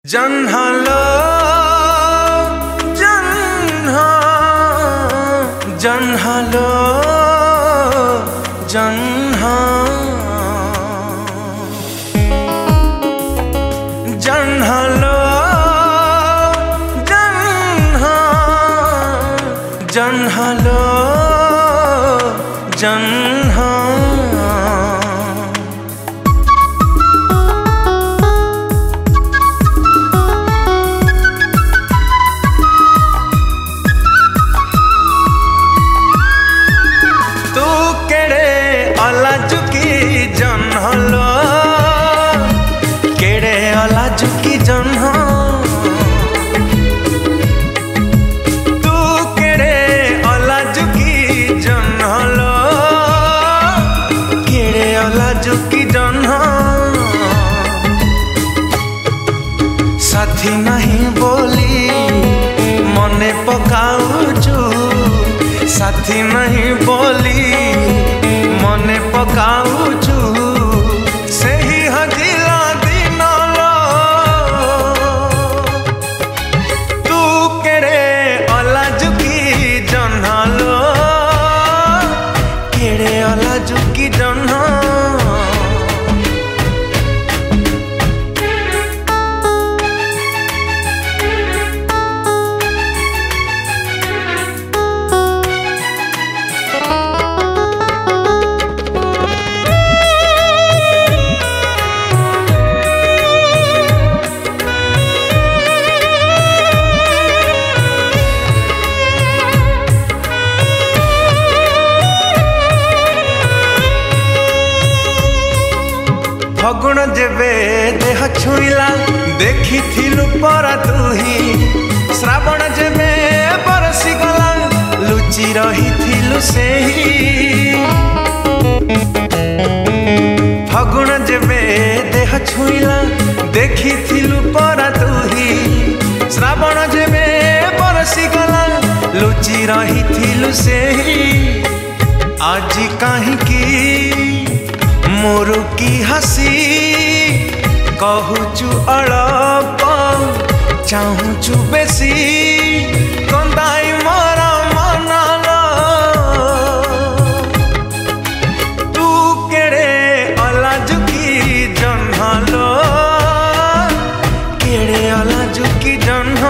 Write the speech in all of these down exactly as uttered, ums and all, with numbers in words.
जन्हलो जन्ह जन्हलो जन्ह जन्हलो जन्ह जन्हलो जन्ह अलाजुकी जन्हलो केड़े अलाजुकी जन्ह तू केड़े अलाजुकी जन्हलो केड़े अलाजुकी जन्ह साथी नहीं बोली मने पकाउचु साथी नहीं बोली मने पकाउचु सेही हजिला दिनलो तू केड़े अलाजुकी जन्हलो केड़े अलाजुकी जन्ह फगुण जेबे देह छुईला देखी थिलु परा तुही श्रावण जेबे बरसी गला लुचि रही थिलु सेही फगुण जेबे देह छुईला देखी थिलु परा तुही श्रावण जेबे बरसी गला लुचि रही थिलु सेही आजी काहे की मोरू की हसी कहूचु अड़प चाहूचु बेसी कंदाई मोरा मनलो तू केड़े अलाजुकी जन्हलो केड़े अलाजुकी जन्ह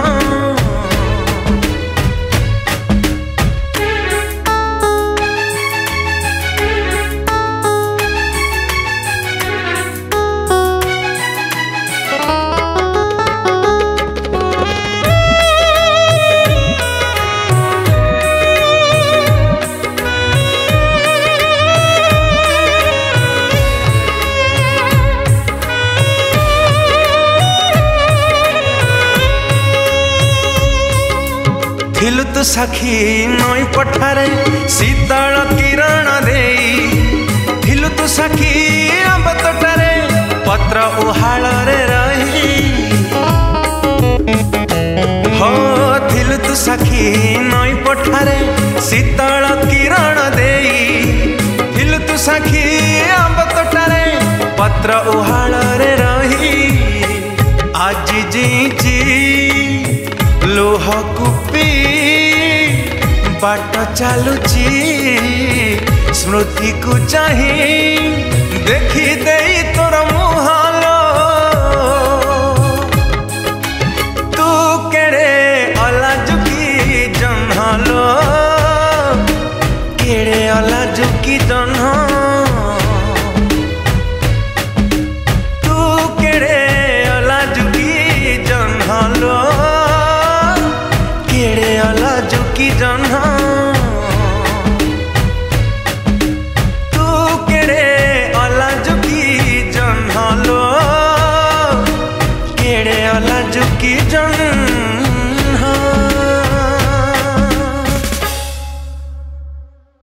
थिलु तु सखी नई पठारे शीतल किरण देई थिलु तु सखी आंब तोटारे पत्र उहाल रे रही हो थिलु तु सखी नई पठारे शीतल किरण देई थिलु तु सखी आंब तोटारे पत्र उहाल रे रही आज जीची लोह कुपी बाट चलुची स्मृति को चाही देखी देई तोर मुहालो तू केड़े अलाजुकी जन्हलो केड़े अलाजुकी जन्ह तू केड़े अलाजुकी जन्हलो केड़े अलाजुकी जन्ह।